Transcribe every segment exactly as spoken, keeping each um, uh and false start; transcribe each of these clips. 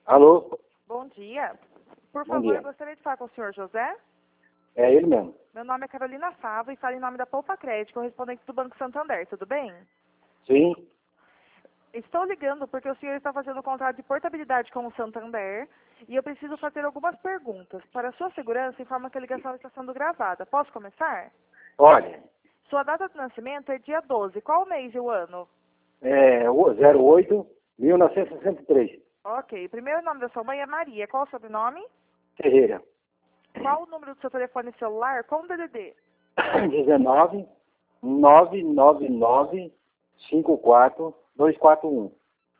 Alô? Bom dia. Por Bom favor, dia. eu gostaria de falar com o senhor José. É ele mesmo. Meu nome é Carolina Fava e falo em nome da Poupa Crédito, correspondente do Banco Santander, tudo bem? Sim? Estou ligando porque o senhor está fazendo um contrato de portabilidade com o Santander e eu preciso fazer algumas perguntas. Para sua segurança, informa que a ligação está sendo gravada. Posso começar? Olha, Sua data de nascimento é dia doze. Qual o mês e o ano? é o zero oito mil novecentos e sessenta e três. Ok. O primeiro nome da sua mãe é Maria. Qual o sobrenome? Ferreira. Qual o número do seu telefone celular com D D D? dezenove, nove nove nove, cinco quatro, dois quatro um.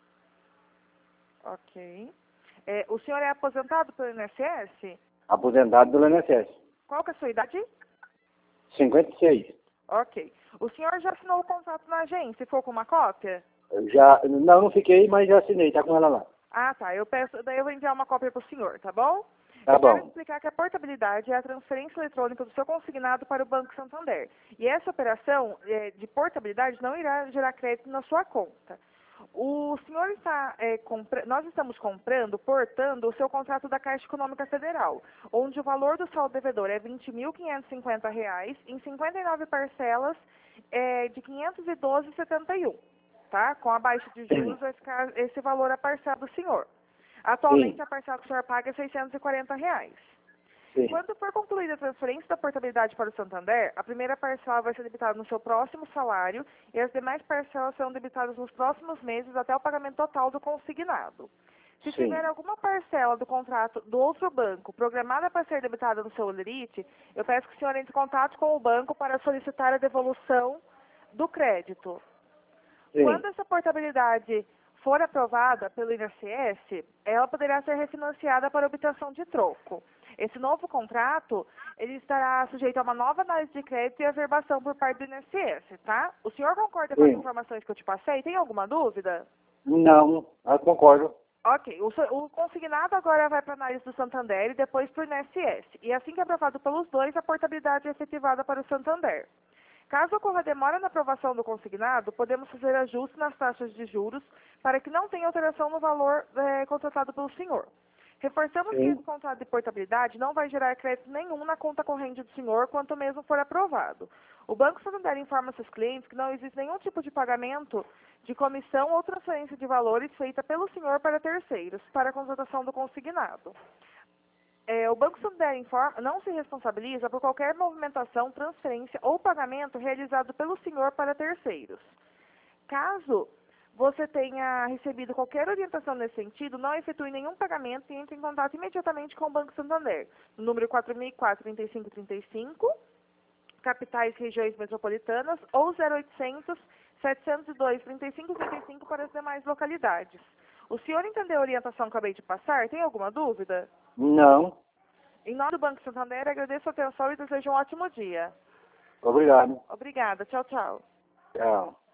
Ok. É, o senhor é aposentado pelo I N S S? Aposentado do I N S S. Qual que é a sua idade? cinquenta e seis. Ok. O senhor já assinou o contrato na agência e for com uma cópia? Eu já, não, não fiquei, mas já assinei, tá com ela lá. Ah, tá. Eu peço, daí eu vou enviar uma cópia para o senhor, tá bom? Tá Eu quero bom. explicar que a portabilidade é a transferência eletrônica do seu consignado para o Banco Santander. E essa operação eh, de portabilidade não irá gerar crédito na sua conta. O senhor está, eh, compra... nós estamos comprando, portando o seu contrato da Caixa Econômica Federal, onde o valor do saldo devedor é vinte mil quinhentos e cinquenta reais, em cinquenta e nove parcelas eh, de quinhentos e doze reais e setenta e um, tá? Com a baixa de juros, vai ficar esse valor a parcela do senhor. Atualmente, Sim, a parcela que o senhor paga é seiscentos e quarenta reais. sim, Quando for concluída a transferência da portabilidade para o Santander, a primeira parcela vai ser debitada no seu próximo salário e as demais parcelas serão debitadas nos próximos meses até o pagamento total do consignado. Se tiver sim. alguma parcela do contrato do outro banco programada para ser debitada no seu Olerite, eu peço que o senhor entre em contato com o banco para solicitar a devolução do crédito. Sim. Quando essa portabilidade for aprovada pelo I N S S, ela poderá ser refinanciada para obtenção de troco. Esse novo contrato, ele estará sujeito a uma nova análise de crédito e averbação por parte do I N S S, tá? O senhor concorda com as Sim. informações que eu te passei? Tem alguma dúvida? Não, eu concordo. Ok, o, so- o consignado agora vai para a análise do Santander e depois para o I N S S. E assim que aprovado pelos dois, a portabilidade é efetivada para o Santander. Caso ocorra demora na aprovação do consignado, podemos fazer ajustes nas taxas de juros para que não tenha alteração no valor eh, contratado pelo senhor. Reforçamos que esse Sim, contrato de portabilidade não vai gerar crédito nenhum na conta corrente do senhor, quanto mesmo for aprovado. O Banco Santander informa seus clientes que não existe nenhum tipo de pagamento de comissão ou transferência de valores feita pelo senhor para terceiros, para a contratação do consignado. É, o Banco Santander informa, não se responsabiliza por qualquer movimentação, transferência ou pagamento realizado pelo senhor para terceiros. Caso você tenha recebido qualquer orientação nesse sentido, não efetue nenhum pagamento e entre em contato imediatamente com o Banco Santander, no número quatro mil e quatro, trinta e cinco trinta e cinco, capitais e regiões metropolitanas, ou zero oitocentos, setecentos e dois, trinta e cinco trinta e cinco para as demais localidades. O senhor entendeu a orientação que acabei de passar? Tem alguma dúvida? não. Em nome do Banco Santander, agradeço a atenção e desejo um ótimo dia. Obrigado. Obrigada. Tchau, tchau. Tchau.